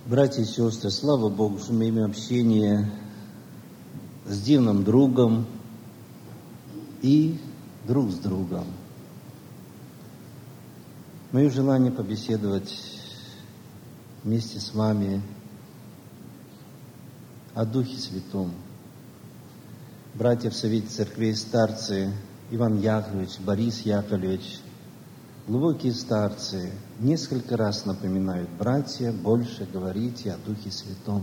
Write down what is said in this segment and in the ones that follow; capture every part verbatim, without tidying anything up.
Братья и сестры, слава Богу, что мы имеем общение с дивным другом и друг с другом. Мое желание побеседовать вместе с вами о Духе Святом. Братья в Совете Церквей, старцы Иван Яковлевич, Борис Яковлевич, глубокие старцы несколько раз напоминают: братья, больше говорите о Духе Святом.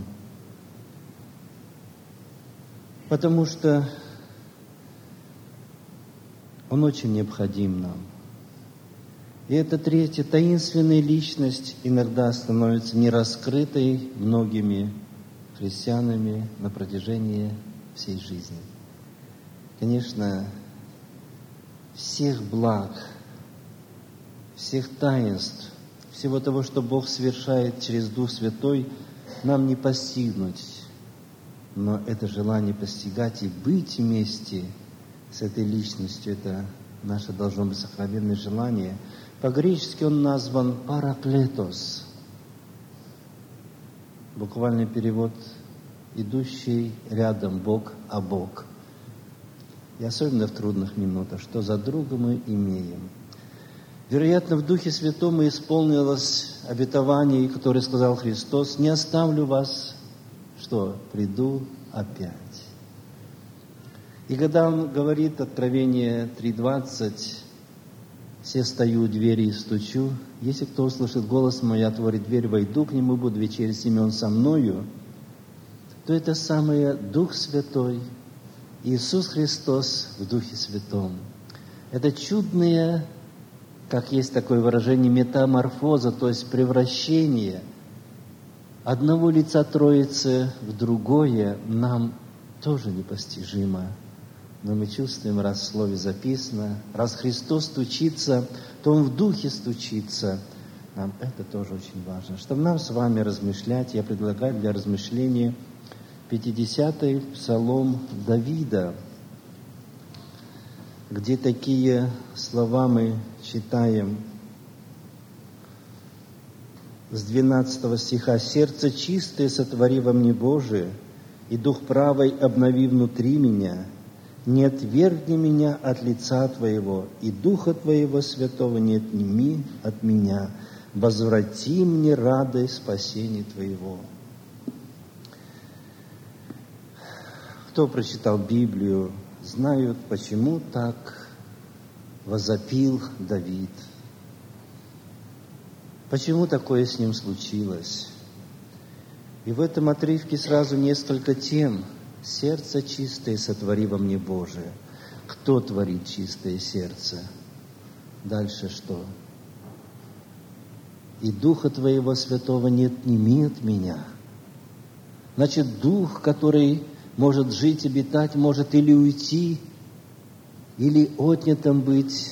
Потому что Он очень необходим нам. И эта третья таинственная личность иногда становится нераскрытой многими христианами на протяжении всей жизни. Конечно, всех благ, всех таинств, всего того, что Бог совершает через Дух Святой, нам не постигнуть. Но это желание постигать и быть вместе с этой личностью, это наше должно быть сокровенное желание. По-гречески он назван «параклетос». Буквальный перевод «идущий рядом Бог, а Бог». И особенно в трудных минутах, что за друга мы имеем. Вероятно, в Духе Святом исполнилось обетование, которое сказал Христос: «Не оставлю вас, что приду опять». И когда Он говорит, Откровение три двадцать, «Все стою у двери и стучу, если кто услышит голос мой, отворит дверь, войду к нему, буду вечерять с ним, он со мною», то это самое Дух Святой, Иисус Христос в Духе Святом. Это чудное, как есть такое выражение, метаморфоза, то есть превращение одного лица Троицы в другое, нам тоже непостижимо. Но мы чувствуем, раз в Слове записано, раз Христос стучится, то Он в Духе стучится. Нам это тоже очень важно. Чтобы нам с вами размышлять, я предлагаю для размышления пятидесятый Псалом Давида, где такие слова мы читаем с двенадцатого стиха: «Сердце чистое сотвори во мне, Боже, и дух правый обнови внутри меня. Не отвергни меня от лица Твоего, и Духа Твоего Святого не отними от меня. Возврати мне радость спасения Твоего». Кто прочитал Библию, знают, почему так возопил Давид. Почему такое с ним случилось? И в этом отрывке сразу несколько тем. «Сердце чистое сотвори во мне, Боже». Кто творит чистое сердце? Дальше что? «И Духа Твоего Святого не отними от меня». Значит, Дух, который может жить, обитать, может или уйти, или отнятым быть.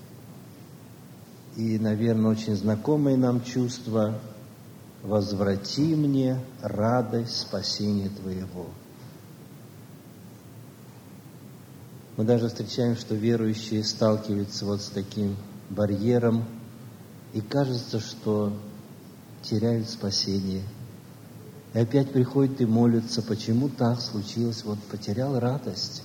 И, наверное, очень знакомое нам чувство: «Возврати мне радость спасения Твоего». Мы даже встречаем, что верующие сталкиваются вот с таким барьером, и кажется, что теряют спасение. И опять приходят и молятся: почему так случилось, вот потерял радость.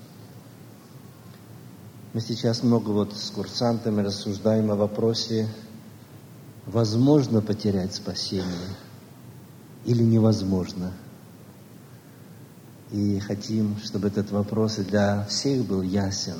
Мы сейчас много вот с курсантами рассуждаем о вопросе: возможно потерять спасение или невозможно? И хотим, чтобы этот вопрос и для всех был ясен.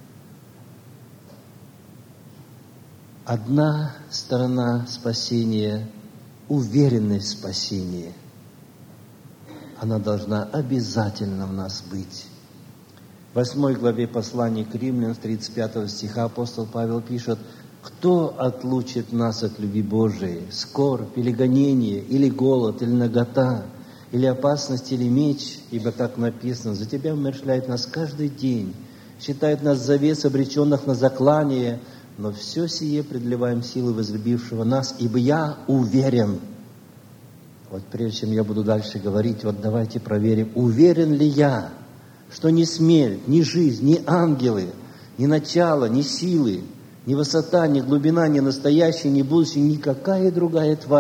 Одна сторона спасения — уверенность в спасении. Она должна обязательно в нас быть. В восьмой главе послания к Римлянам, тридцать пятого стиха, апостол Павел пишет: «Кто отлучит нас от любви Божией? Скорбь или гонение, или голод, или нагота, или опасность, или меч? Ибо так написано: за Тебя умерщвляет нас каждый день, считает нас за вес обреченных на заклание, но все сие преодолеваем силой возлюбившего нас, ибо я уверен». Вот прежде чем я буду дальше говорить, вот давайте проверим, уверен ли я, что ни смерть, ни жизнь, ни ангелы, ни начало, ни силы, ни высота, ни глубина, ни настоящее, ни будущее, никакая другая тварь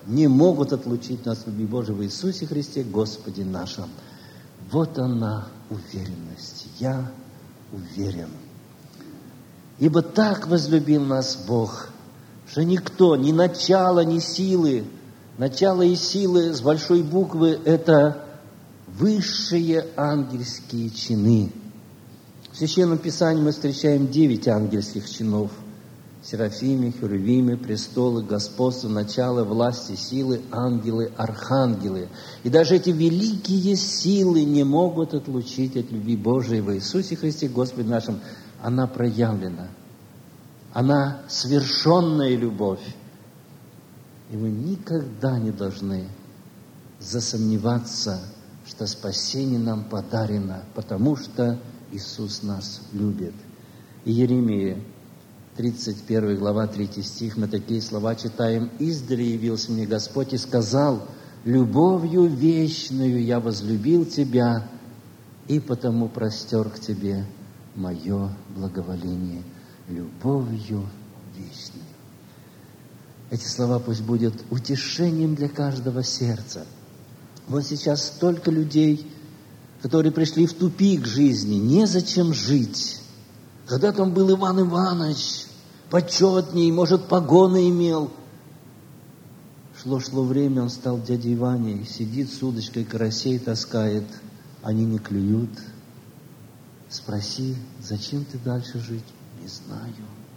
не могут отлучить нас от любви Божией в Иисусе Христе, Господе нашем. Вот она уверенность. Я уверен. Ибо так возлюбил нас Бог, что никто, ни начало, ни силы, начало и силы с большой буквы – это высшие ангельские чины. В Священном Писании мы встречаем девять ангельских чинов. Серафимы, Херувимы, престолы, господство, начало, власти, силы, ангелы, архангелы. И даже эти великие силы не могут отлучить от любви Божией в Иисусе Христе, Господе нашем. Она проявлена. Она совершенная любовь. И мы никогда не должны засомневаться, что спасение нам подарено, потому что Иисус нас любит. И Иеремия, тридцать первая глава, третий стих, мы такие слова читаем. «Издали явился мне Господь и сказал, любовью вечную я возлюбил тебя, и потому простер к тебе мое благоволение». Любовью вечной. Эти слова пусть будут утешением для каждого сердца. Вот сейчас столько людей, которые пришли в тупик жизни, незачем жить. Когда-то он был Иван Иванович, почетней, может, погоны имел. Шло-шло время, он стал дядей Ваней, сидит с удочкой, карасей таскает, они не клюют. Спроси, зачем ты дальше жить? Не знаю.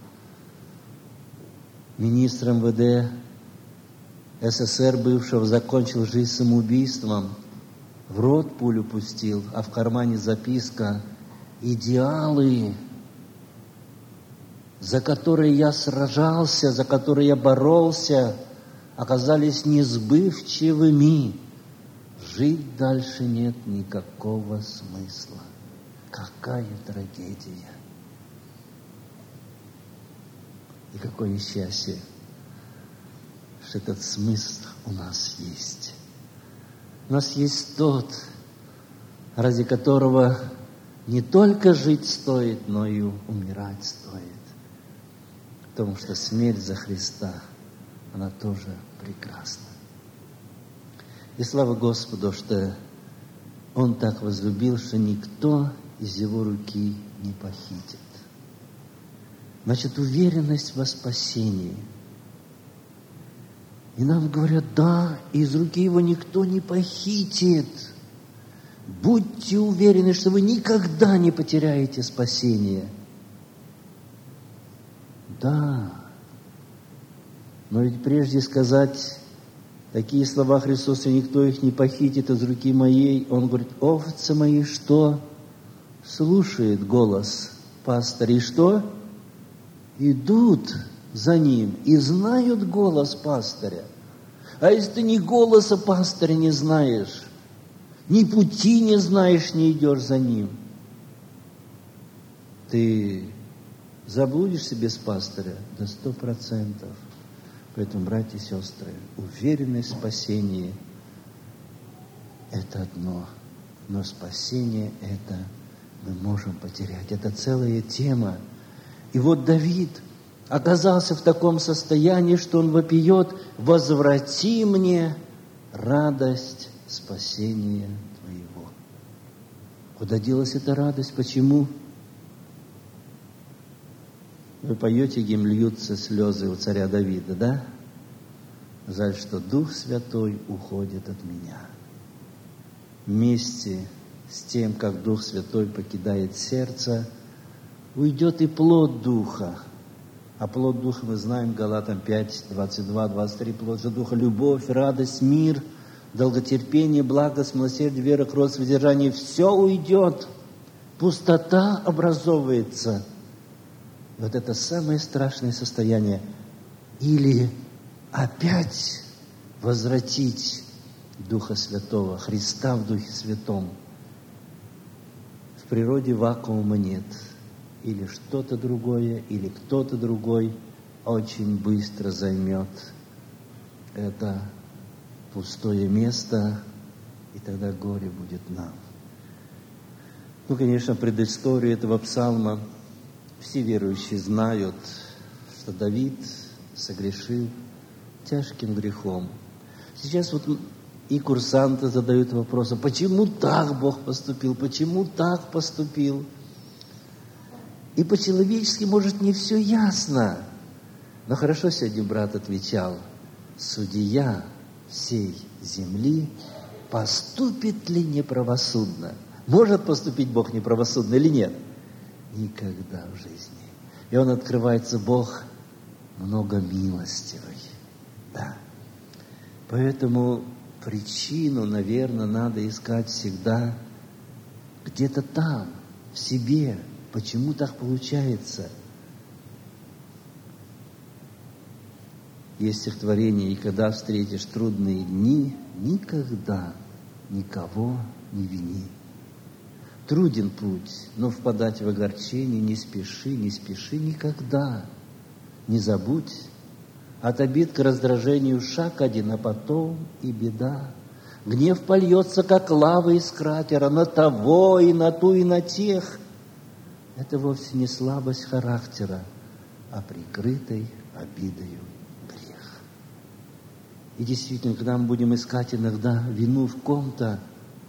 Министр эм вэ дэ эс эс эс эр бывшего закончил жизнь самоубийством, в рот пулю пустил, а в кармане записка: идеалы, за которые я сражался, за которые я боролся, оказались несбывчивыми. Жить дальше нет никакого смысла. Какая трагедия! И какое счастье, что этот смысл у нас есть. У нас есть тот, ради которого не только жить стоит, но и умирать стоит. Потому что смерть за Христа, она тоже прекрасна. И слава Господу, что Он так возлюбил, что никто из Его руки не похитит. Значит, уверенность во спасении. И нам говорят, да, из руки Его никто не похитит. Будьте уверены, что вы никогда не потеряете спасение. Да. Но ведь прежде сказать такие слова Христоса, никто их не похитит из руки моей, Он говорит, овцы мои, что? Слушает голос пастыря. И что? Идут за ним и знают голос пастыря. А если ты ни голоса пастыря не знаешь, ни пути не знаешь, не идешь за ним, ты заблудишься без пастыря до сто процентов. Поэтому, братья и сестры, уверенность в спасении – это одно, но спасение – это мы можем потерять. Это целая тема. И вот Давид оказался в таком состоянии, что он вопиет: «Возврати мне радость спасения Твоего». Куда делась эта радость? Почему? Вы поете гимн «Льются слезы у царя Давида», да? Жаль, что Дух Святой уходит от меня. Вместе с тем, как Дух Святой покидает сердце, уйдет и плод Духа. А плод Духа мы знаем, Галатам пять, двадцать два, двадцать три, плод же Духа: любовь, радость, мир, долготерпение, благость, милосердие, вера, кротость, воздержание. Все уйдет. Пустота образовывается. И вот это самое страшное состояние. Или опять возвратить Духа Святого, Христа в Духе Святом. В природе вакуума нет. Или что-то другое, или кто-то другой очень быстро займет это пустое место, и тогда горе будет нам. Ну, конечно, предысторию этого псалма все верующие знают, что Давид согрешил тяжким грехом. Сейчас вот и курсанты задают вопросы, почему так Бог поступил, почему так поступил. И по-человечески, может, не все ясно. Но хорошо сегодня брат отвечал, судья всей земли поступит ли неправосудно? Может поступить Бог неправосудно или нет? Никогда в жизни. И Он открывается, Бог многомилостивый. Да. Поэтому причину, наверное, надо искать всегда где-то там, в себе. Почему так получается? Есть стихотворение, и когда встретишь трудные дни, никогда никого не вини. Труден путь, но впадать в огорчение не спеши, не спеши никогда. Не забудь, от обид к раздражению шаг один, а потом и беда. Гнев польется, как лава из кратера, на того и на ту и на тех. Это вовсе не слабость характера, а прикрытой обидою грех. И действительно, когда мы будем искать иногда вину в ком-то,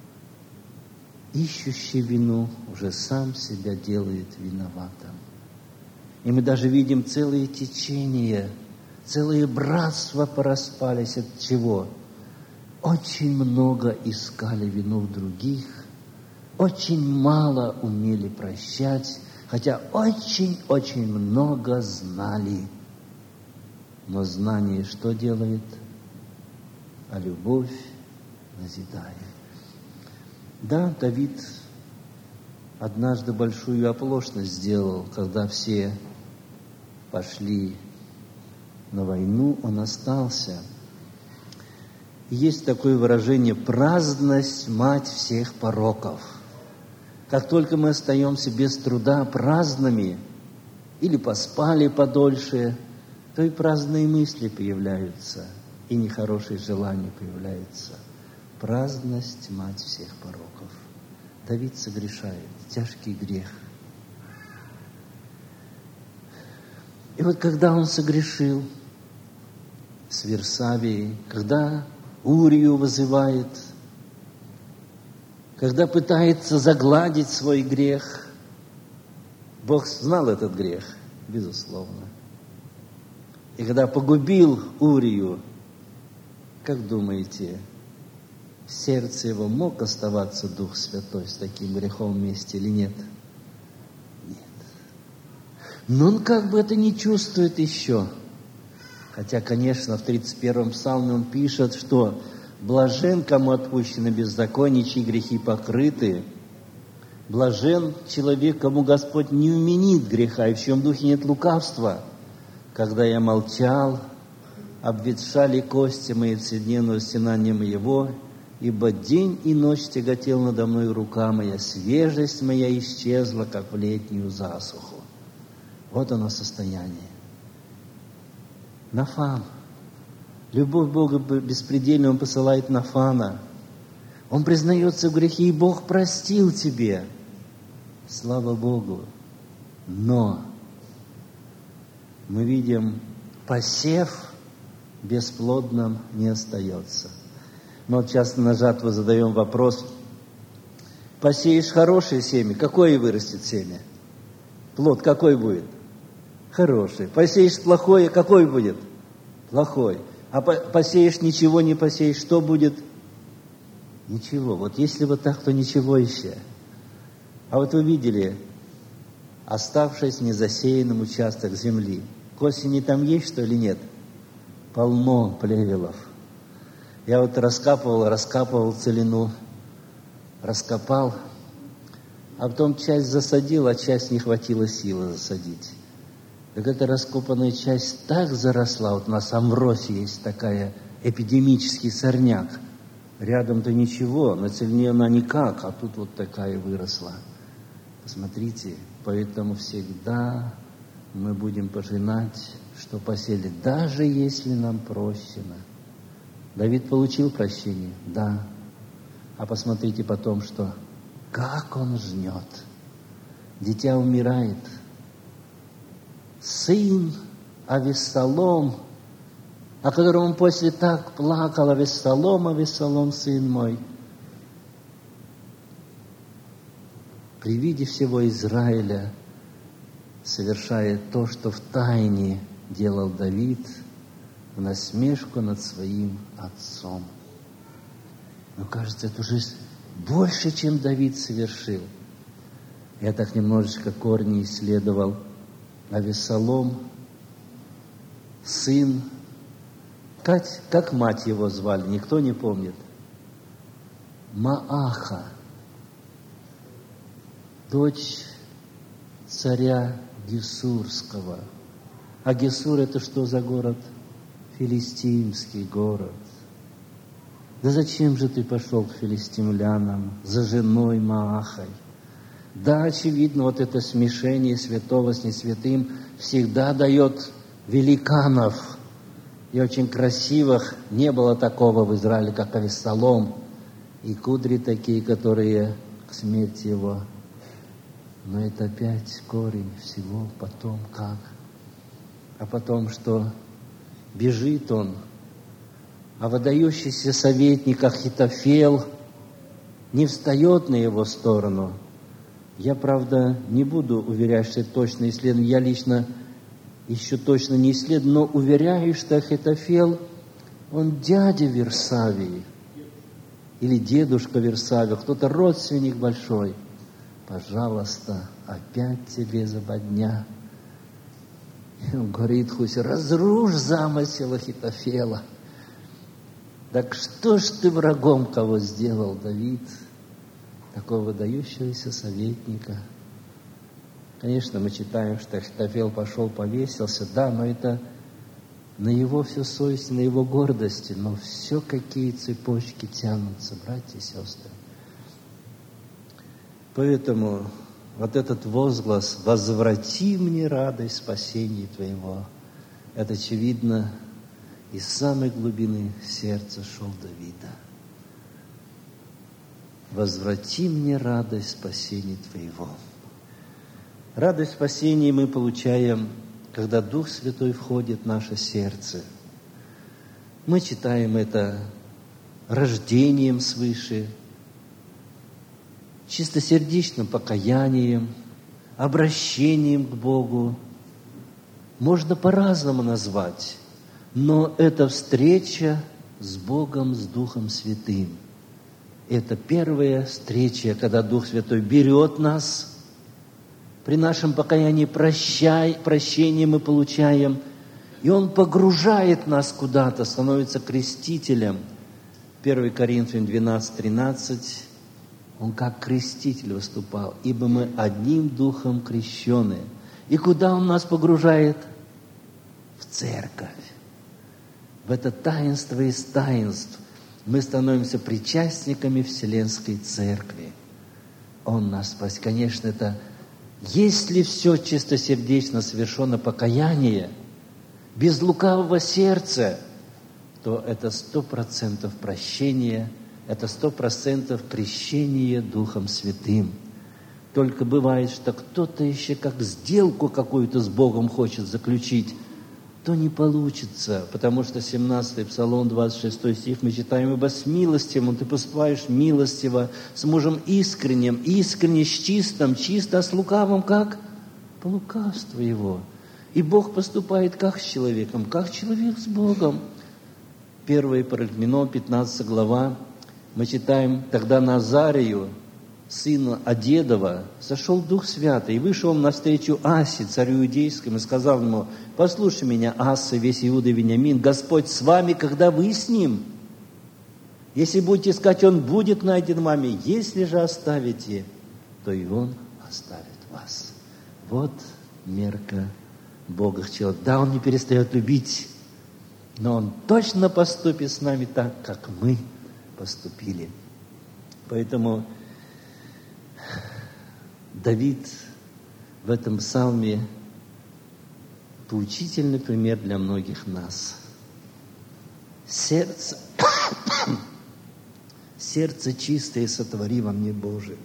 ищущий вину уже сам себя делает виноватым. И мы даже видим целые течения, целые братства пораспались от чего? Очень много искали вину в других, очень мало умели прощать, хотя очень-очень много знали. Но знание что делает? А любовь назидает. Да, Давид однажды большую оплошность сделал, когда все пошли на войну, он остался. И есть такое выражение «праздность – мать всех пороков». Как только мы остаемся без труда праздными, или поспали подольше, то и праздные мысли появляются, и нехорошие желания появляются. Праздность – мать всех пороков. Давид согрешает, тяжкий грех. И вот когда он согрешил с Версавией, когда Урию вызывает, когда пытается загладить свой грех, Бог знал этот грех, безусловно. И когда погубил Урию, как думаете, в сердце его мог оставаться Дух Святой с таким грехом вместе или нет? Нет. Но он как бы это не чувствует еще. Хотя, конечно, в тридцать первом псалме он пишет, что блажен, кому отпущены беззакония, чьи грехи покрыты. Блажен человек, кому Господь не уменит греха, и в чьем духе нет лукавства. Когда я молчал, обветшали кости мои вседневного стенания моего, ибо день и ночь тяготел надо мной рука моя, свежесть моя исчезла, как в летнюю засуху. Вот оно состояние. Нафан. Любовь Бога беспредельная, Он посылает Нафана. Он признается в грехе, и Бог простил тебе. Слава Богу. Но мы видим, посев бесплодным не остается. Мы вот часто на жатву задаем вопрос: посеешь хорошее семя, какое вырастет семя? Плод какой будет? Хороший. Посеешь плохое, какой будет? Плохой. А посеешь ничего, не посеешь, что будет? Ничего. Вот если вот так, то ничего еще. А вот вы видели оставшийся незасеянным участок земли. К осени там есть, что или нет? Полно плевелов. Я вот раскапывал, раскапывал целину, раскопал, а потом часть засадил, а часть не хватило силы засадить. Так эта раскопанная часть так заросла, вот у нас Амвросия есть такая, эпидемический сорняк. Рядом-то ничего, на целине она никак, а тут вот такая выросла. Посмотрите, поэтому всегда мы будем пожинать, что посели, даже если нам прощено. Давид получил прощение? Да. А посмотрите потом, что как он жнет. Дитя умирает. Сын Авессалом о котором он после так плакал: «Авессалом, Авессалом, сын мой». При виде всего Израиля совершает то, что в тайне делал Давид в насмешку над своим отцом. Но кажется, это уже больше, чем Давид совершил. Я так немножечко корни исследовал. Авессалом, сын, как, как мать его звали, никто не помнит? Мааха, дочь царя Гесурского. А Гесур — это что за город? Филистимский город. Да зачем же ты пошел к филистимлянам за женой Маахой? Да, очевидно, вот это смешение святого с несвятым всегда дает великанов. И очень красивых. Не было такого в Израиле, как Авессалом. И кудри такие, которые к смерти его. Но это опять корень всего. Потом как? А потом что? Бежит он. А выдающийся советник Ахитофел не встает на его сторону. Я, правда, не буду уверять, что это точно исследование. Я лично еще точно не исследую, но уверяю, что Ахитофел, он дядя Версавии. Или дедушка Версавия, кто-то родственник большой. Пожалуйста, опять тебе западня. И он говорит Хусе: разрушь замысел Ахитофела. Так что ж ты врагом кого сделал, Давид? Такого выдающегося советника. Конечно, мы читаем, что Ахитофел пошел, повесился. Да, но это на его всю совесть, на его гордости. Но все какие цепочки тянутся, братья и сестры. Поэтому вот этот возглас «Возврати мне радость спасения Твоего» — это, очевидно, из самой глубины сердца шел Давида. «Возврати мне радость спасения Твоего». Радость спасения мы получаем, когда Дух Святой входит в наше сердце. Мы читаем это рождением свыше, чистосердечным покаянием, обращением к Богу. Можно по-разному назвать, но это встреча с Богом, с Духом Святым. Это первая встреча, когда Дух Святой берет нас. При нашем покаянии прощай, прощение мы получаем, и Он погружает нас куда-то, становится крестителем. первое Коринфянам двенадцать тринадцать. Он как креститель выступал, ибо мы одним духом крещены. И куда Он нас погружает? В церковь. В это таинство из таинств мы становимся причастниками Вселенской Церкви. Он нас спасет. Конечно, это, если все чистосердечно совершено покаяние, без лукавого сердца, то это сто процентов прощение, это сто процентов крещение Духом Святым. Только бывает, что кто-то еще как сделку какую-то с Богом хочет заключить, то не получится, потому что семнадцатый Псалом, двадцать шестой стих мы читаем: «Ибо с милостивым ты поступаешь милостиво, с мужем искренним, искренне с чистым, чисто, а с лукавым как? По лукавству его». И Бог поступает как с человеком? Как человек с Богом. первое Паралипоменон, пятнадцатая глава, мы читаем: «Тогда на Азарию, сына Одедова, сошел Дух Святый, и вышел он навстречу Асе, царю иудейскому, и сказал ему: послушай меня, Аса, весь Иуда и Вениамин, Господь с вами, когда вы с ним. Если будете искать, Он будет найден вами. Если же оставите, то и Он оставит вас». Вот мерка Бога к человеку. Да, Он не перестает любить, но Он точно поступит с нами так, как мы поступили. Поэтому Давид в этом псалме поучительный пример для многих нас. Сердце, сердце чистое сотвори во мне, Боже.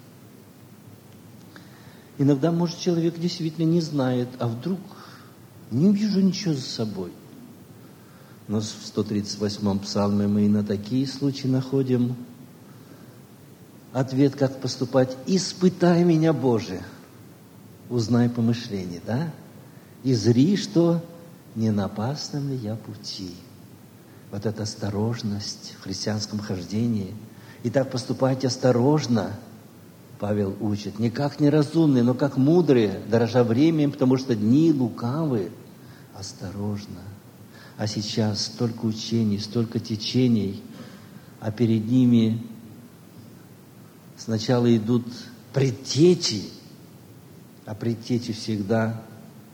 Иногда, может, человек действительно не знает, а вдруг Не вижу ничего за собой. Но в сто тридцать восьмом псалме мы и на такие случаи находим ответ, как поступать. «Испытай меня, Боже, узнай помышление», да? «И зри, что не на опасном ли я пути». Вот эта осторожность в христианском хождении. И так поступайте осторожно, Павел учит. Не как неразумные, но как мудрые, дорожа временем, потому что дни лукавы. Осторожно. А сейчас столько учений, столько течений, а перед ними сначала идут предтечи, а предтечи всегда,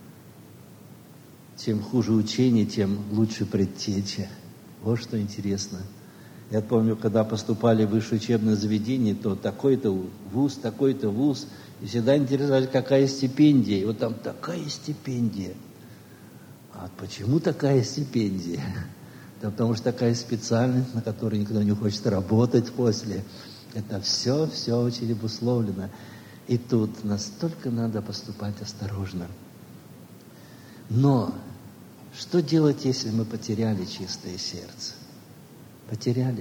чем хуже учение, тем лучше предтеча. Вот что интересно. Я помню, когда поступали в высшее учебное заведение, то такой-то вуз, такой-то вуз, и всегда интересовались, какая стипендия. И вот там такая стипендия. А почему такая стипендия? Да потому что такая специальность, на которой никто не хочет работать после. Это все, все очень обусловлено. И тут настолько надо поступать осторожно. Но что делать, если мы потеряли чистое сердце? Потеряли.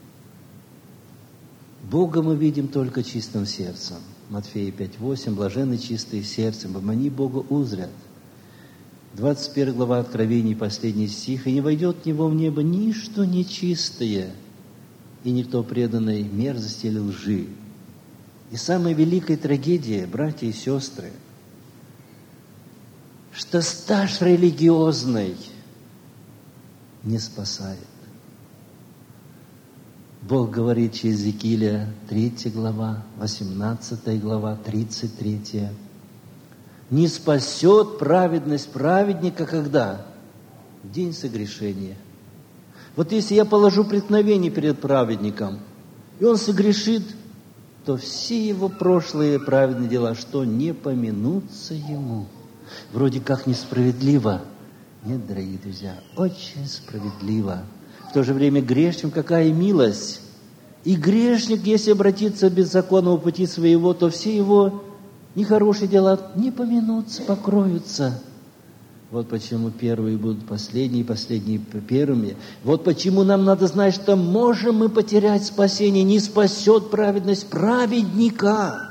Бога мы видим только чистым сердцем. Матфея пять восемь. Блаженны чистые сердцем, ибо они Бога узрят. двадцать первая глава Откровений, последний стих. «И не войдет в него в небо ничто нечистое, и никто преданной мерзости или лжи». И самая великая трагедия, братья и сестры, что стаж религиозный не спасает. Бог говорит через Иезекииля, третья глава, восемнадцатая глава, тридцать третья. Не спасет праведность праведника когда? В день согрешения. Вот если я положу преткновение перед праведником, и он согрешит, то все его прошлые праведные дела, что не помянутся ему. Вроде как несправедливо. Нет, дорогие друзья, очень справедливо. В то же время грешникам какая милость. И грешник, если обратиться от беззаконного пути своего, то все его нехорошие дела не помянутся, покроются. Вот почему первые будут последние, последние первыми. Вот почему нам надо знать, что можем мы потерять спасение. Не спасет праведность праведника.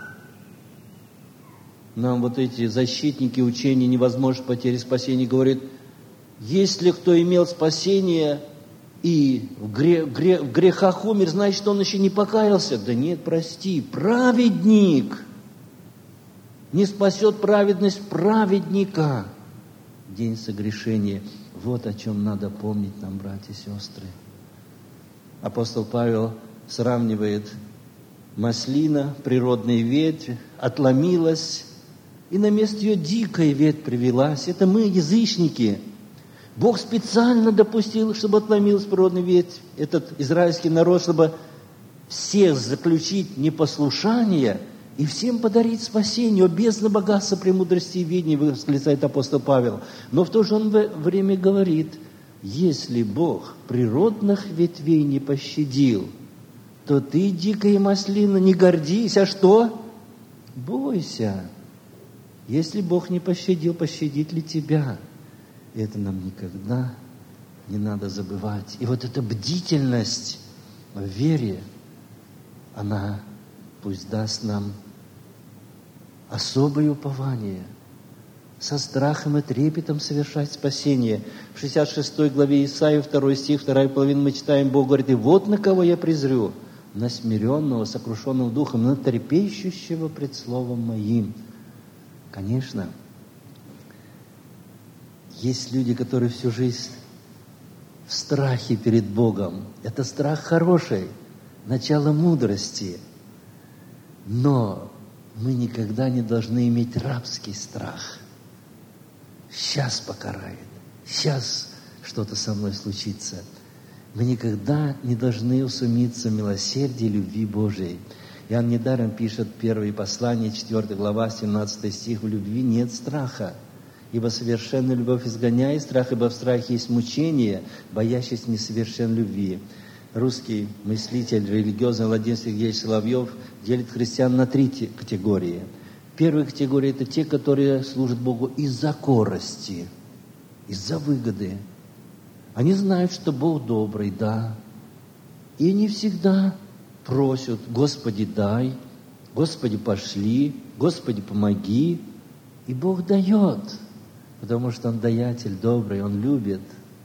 Нам вот эти защитники учения невозможно потерять спасение говорят, если кто имел спасение и в, гре, гре, в грехах умер, значит, он еще не покаялся. Да нет, прости, праведник не спасет праведность праведника. День согрешения. Вот о чем надо помнить нам, братья и сестры. Апостол Павел сравнивает маслина, природная ветвь, отломилась, и на место ее дикая ветвь привелась. Это мы, язычники. Бог специально допустил, чтобы отломилась природная ветвь, этот израильский народ, чтобы всех заключить в непослушание и всем подарить спасение. О, бездна богатства, премудрости и видения, восклицает апостол Павел. Но в то же время говорит, если Бог природных ветвей не пощадил, то ты, дикая маслина, не гордись, а что? Бойся. Если Бог не пощадил, пощадит ли тебя? Это нам никогда не надо забывать. И вот эта бдительность в вере, она пусть даст нам особое упование, со страхом и трепетом совершать спасение. В шестьдесят шестой главе Исаии, второй стих, вторая половина мы читаем, Бог говорит, и вот на кого я презрю, на смиренного, сокрушенного духом, на трепещущего пред словом моим. Конечно, есть люди, которые всю жизнь в страхе перед Богом. Это страх хороший, начало мудрости. Но мы никогда не должны иметь рабский страх. Сейчас покарает, сейчас что-то со мной случится. Мы никогда не должны усомниться в милосердии и любви Божией. Иоанн недаром пишет первое послание, четвёртая глава, семнадцатый стих, в любви нет страха. Ибо совершенная любовь изгоняет страх, ибо в страхе есть мучение, боящийся несовершенной любви. Русский мыслитель, религиозный Владимир Сергеевич Соловьев делит христиан на три категории. Первая категория – это те, которые служат Богу из-за корости. из-за выгоды. Они знают, что Бог добрый, да. И не всегда просят: Господи, дай, Господи, пошли, Господи, помоги. И Бог дает, потому что Он даятель добрый, Он любит.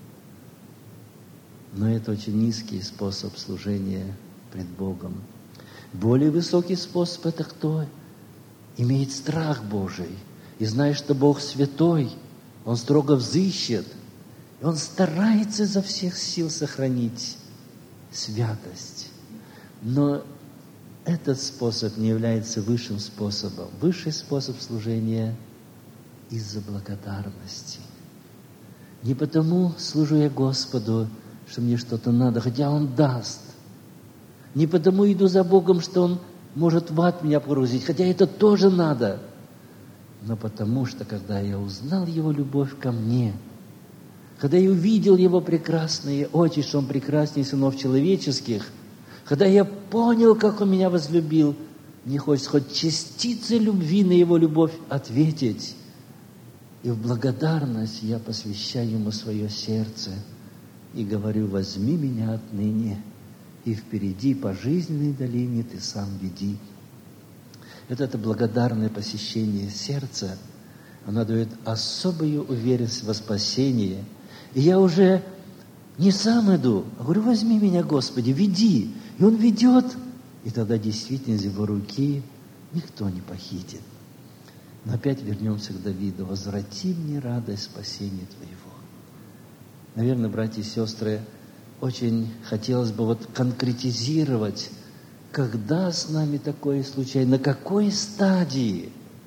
Но это очень низкий способ служения пред Богом. Более высокий способ – это кто? Имеет страх Божий и знает, что Бог святой, Он строго взыщет, и Он старается изо всех сил сохранить святость. Но этот способ не является высшим способом. Высший способ служения – из-за благодарности. Не потому служу я Господу, что мне что-то надо, хотя Он даст. Не потому иду за Богом, что Он может в ад меня погрузить, хотя это тоже надо. Но потому что, когда я узнал Его любовь ко мне, когда я увидел Его прекрасные очи, что Он прекраснее сынов человеческих, когда я понял, как Он меня возлюбил, мне хочется хоть частицы любви на Его любовь ответить. И в благодарность я посвящаю Ему свое сердце и говорю: возьми меня отныне, и впереди по жизненной долине Ты сам веди. Это, это благодарное посещение сердца, оно дает особую уверенность во спасении. И я уже не сам иду, а говорю: возьми меня, Господи, веди. И Он ведет, и тогда действительно из Его руки никто не похитит. Но опять вернемся к Давиду. «Возврати мне радость спасения Твоего». Наверное, братья и сестры, очень хотелось бы вот конкретизировать, когда с нами такое случается, на какой стадии,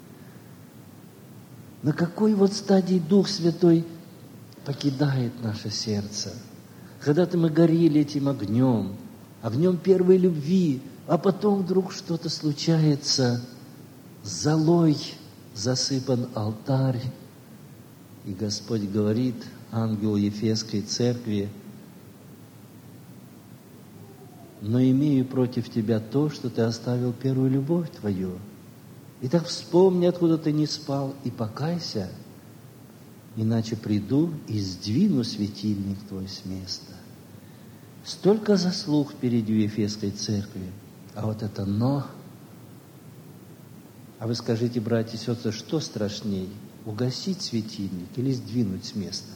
на какой вот стадии Дух Святой покидает наше сердце. Когда-то мы горели этим огнем, огнем первой любви, а потом вдруг что-то случается, золой засыпан алтарь, и Господь говорит ангелу Ефесской церкви: но имею против тебя то, что ты оставил первую любовь твою. Итак, вспомни, откуда ты не спал, и покайся, иначе приду и сдвину светильник твой с места. Столько заслуг впереди у Ефесской церкви, а вот это «но». А вы скажите, братья и сестры, что страшней, угасить светильник или сдвинуть с места?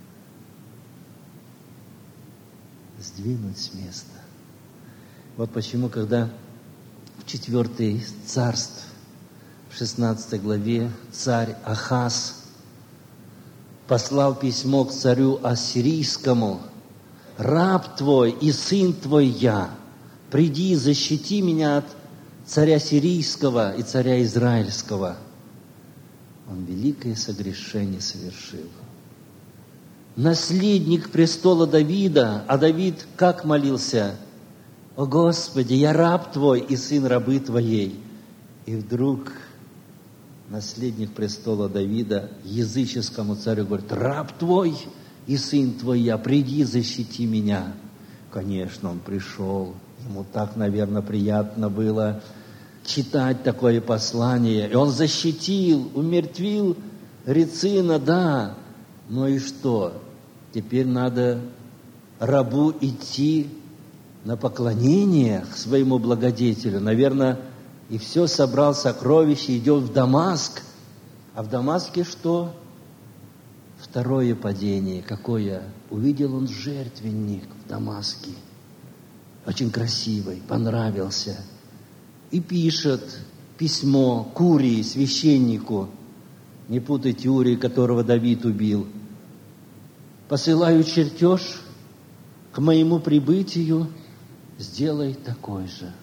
Сдвинуть с места. Вот почему, когда в четвертой царств, в шестнадцатой главе, царь Ахаз послал письмо к царю ассирийскому: «Раб твой и сын твой я, приди, защити меня от царя сирийского и царя израильского». Он великое согрешение совершил. Наследник престола Давида, а Давид как молился: «О Господи, я раб Твой и сын рабы Твоей». И вдруг наследник престола Давида языческому царю говорит: «Раб Твой и сын Твой я, приди, защити меня». Конечно, он пришел. Ему так, наверное, приятно было читать такое послание. И он защитил, умертвил Рецина, да. Ну и что? Теперь надо рабу идти на поклонение к своему благодетелю. Наверное, и все собрал сокровища, идет в Дамаск. А в Дамаске что? Второе падение. Какое? Увидел он жертвенник в Дамаске. Очень красивый, понравился. И пишет письмо к Урии, священнику. Не путайте Урии, которого Давид убил. «Посылаю чертеж к моему прибытию, сделай такой же».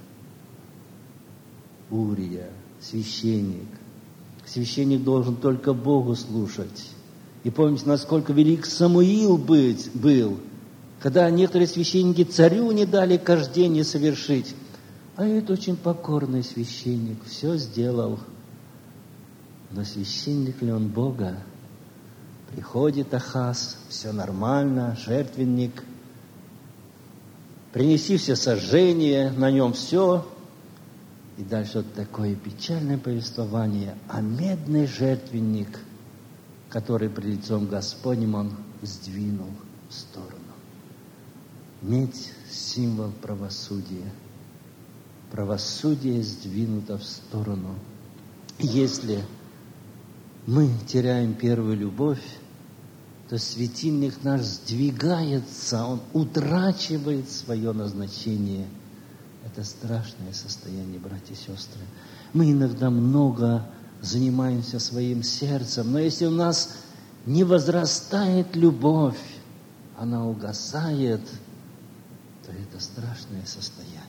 Урия, священник. Священник должен только Богу слушать. И помните, насколько велик Самуил быть, был, когда некоторые священники царю не дали кождение совершить. А это очень покорный священник, все сделал. Но священник ли он Бога? Приходит Ахаз, все нормально, жертвенник. Принеси все сожжения, на нем все. И дальше вот такое печальное повествование. А медный жертвенник который при лицом Господнем он сдвинул в сторону. Медь – символ правосудия. Правосудие сдвинуто в сторону. Если мы теряем первую любовь, то светильник наш сдвигается, он утрачивает свое назначение. Это страшное состояние, братья и сестры. Мы иногда много занимаемся своим сердцем, но если у нас не возрастает любовь, она угасает, то это страшное состояние.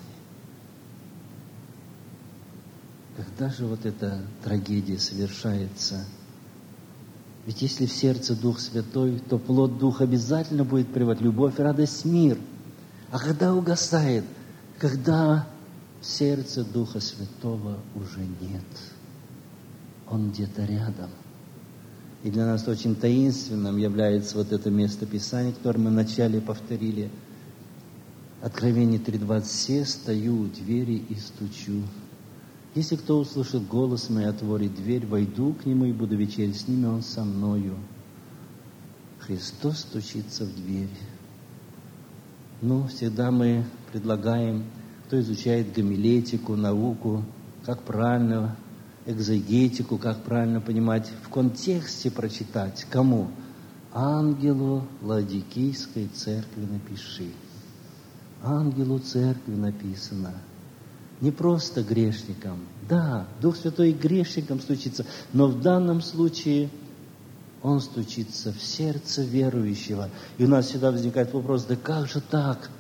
Когда же вот эта трагедия совершается? Ведь если в сердце Дух Святой, то плод Духа обязательно будет приводить любовь, радость, мир. А когда угасает? Когда в сердце Духа Святого уже нет. Он где-то рядом. И для нас очень таинственным является вот это место Писания, которое мы вначале повторили. Откровение три двадцать. «Се стою у двери и стучу. Если кто услышит голос мой, отворит дверь, войду к нему и буду вечерять с ними, он со мною». Христос стучится в дверь. Ну, всегда мы предлагаем, кто изучает гомилетику, науку, как правильно, экзегетику, как правильно понимать, в контексте прочитать. Кому? Ангелу Ладикийской церкви напиши. Ангелу церкви написано. Не просто грешникам. Да, Дух Святой и грешникам стучится, но в данном случае Он стучится в сердце верующего. И у нас всегда возникает вопрос, да как же так?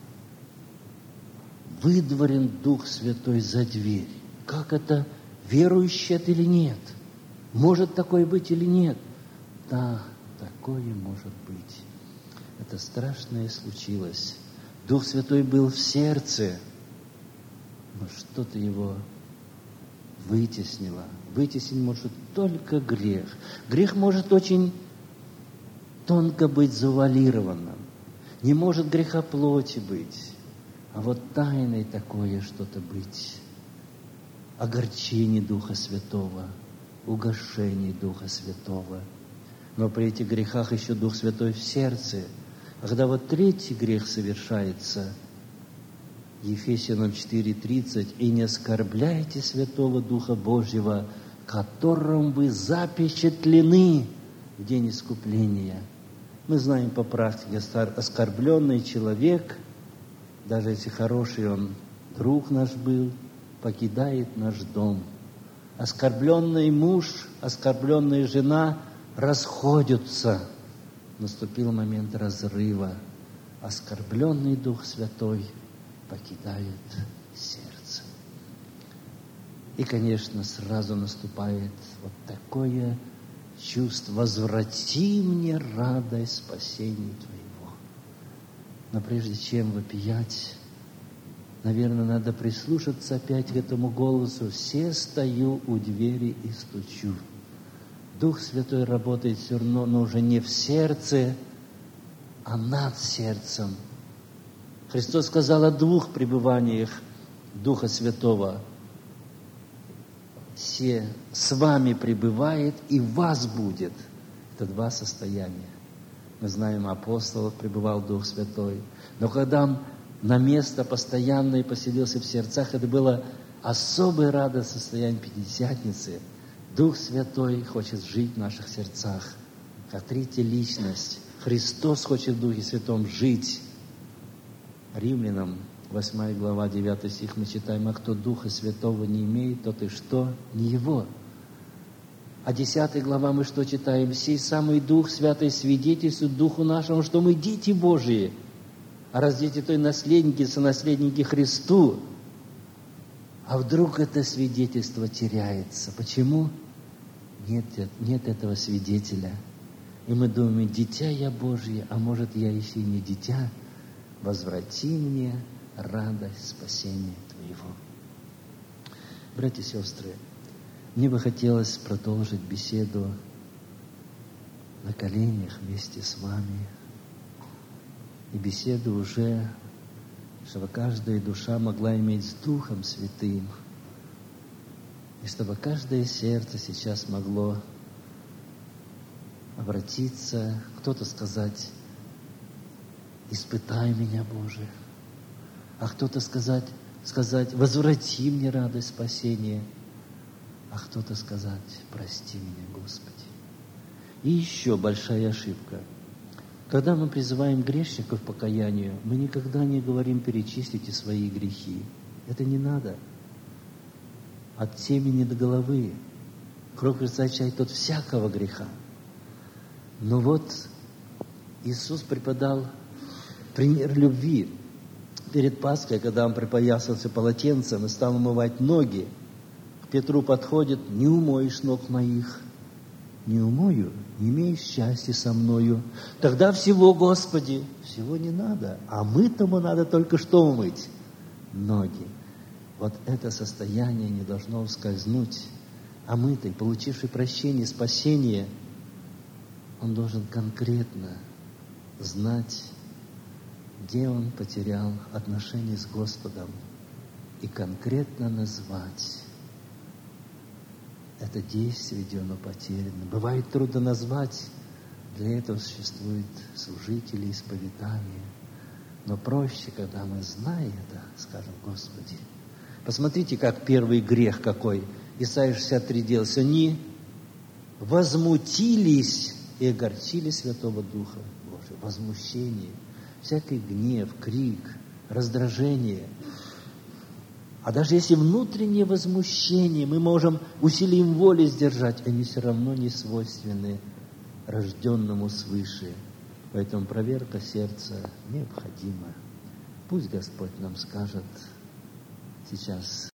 Выдворен Дух Святой за дверь. Как это? Верующий это или нет? Может такое быть или нет? Да, такое может быть. Это страшное случилось. Дух Святой был в сердце, но что-то его вытеснило. Вытеснить может только грех. Грех может очень тонко быть завуалированным. Не может греха плоти быть. А вот тайной такое что-то быть. Огорчение Духа Святого, угошение Духа Святого. Но при этих грехах еще Дух Святой в сердце. А когда вот третий грех совершается, Ефесянам четыре тридцать, «И не оскорбляйте Святого Духа Божьего, которым вы запечатлены в день искупления». Мы знаем по практике, оскорбленный человек, даже если хороший он друг наш был, покидает наш дом. Оскорбленный муж, оскорбленная жена расходятся. Наступил момент разрыва. Оскорбленный Дух Святой покидает сердце. И, конечно, сразу наступает вот такое чувство: возврати мне радость спасения Твоего. Но прежде чем вопиять, наверное, надо прислушаться опять к этому голосу. «Се стою у двери и стучу». Дух Святой работает все равно, но уже не в сердце, а над сердцем. Христос сказал о двух пребываниях Духа Святого. «Се с вами пребывает и в вас будет». Это два состояния. Мы знаем, апостолов пребывал Дух Святой. Но когда Он на место постоянное поселился в сердцах, это было особое радостное состояние Пятидесятницы. Дух Святой хочет жить в наших сердцах, как третья личность. Христос хочет в Духе Святом жить. Римлянам восьмая глава, девятый стих мы читаем: «А кто Духа Святого не имеет, тот и что? Не его». А десятая глава мы что читаем? «Сей самый Дух Святый свидетельствует Духу нашему, что мы дети Божии». А раз дети, то и наследники, сонаследники Христу. А вдруг это свидетельство теряется? Почему? Нет, нет этого свидетеля. И мы думаем: дитя я Божье, а может, я еще и не дитя. Возврати мне радость спасения Твоего. Братья и сестры, мне бы хотелось продолжить беседу на коленях вместе с вами. И беседу уже, чтобы каждая душа могла иметь с Духом Святым. И чтобы каждое сердце сейчас могло обратиться, кто-то сказать: испытай меня, Боже. А кто-то сказать, сказать: возврати мне радость спасения. А кто-то сказать: прости меня, Господи. И еще большая ошибка. Когда мы призываем грешников к покаянию, мы никогда не говорим: перечислите свои грехи. Это не надо. От темени до головы. Кровь Христа очищает от всякого греха. Но вот Иисус преподал пример любви. Перед Пасхой, когда Он припоясался полотенцем и стал умывать ноги, к Петру подходит: не умоешь ног моих. Не умою, не имеешь счастья со мною. Тогда всего, Господи, всего не надо. А мы-тому надо только что умыть? Ноги. Вот это состояние не должно ускользнуть. А мы-то, получивший прощение, спасение, он должен конкретно знать, где он потерял отношения с Господом, и конкретно назвать это действие, где оно потеряно. Бывает трудно назвать, для этого существуют служители исповедания. Но проще, когда мы, зная это, скажем: Господи. Посмотрите, как первый грех какой. Исайя шестьдесят три делался. Они возмутились и огорчили Святого Духа Божия. Возмущение, всякий гнев, крик, раздражение. А даже если внутреннее возмущение мы можем усилием воли сдержать, они все равно не свойственны рожденному свыше. Поэтому проверка сердца необходима. Пусть Господь нам скажет сейчас.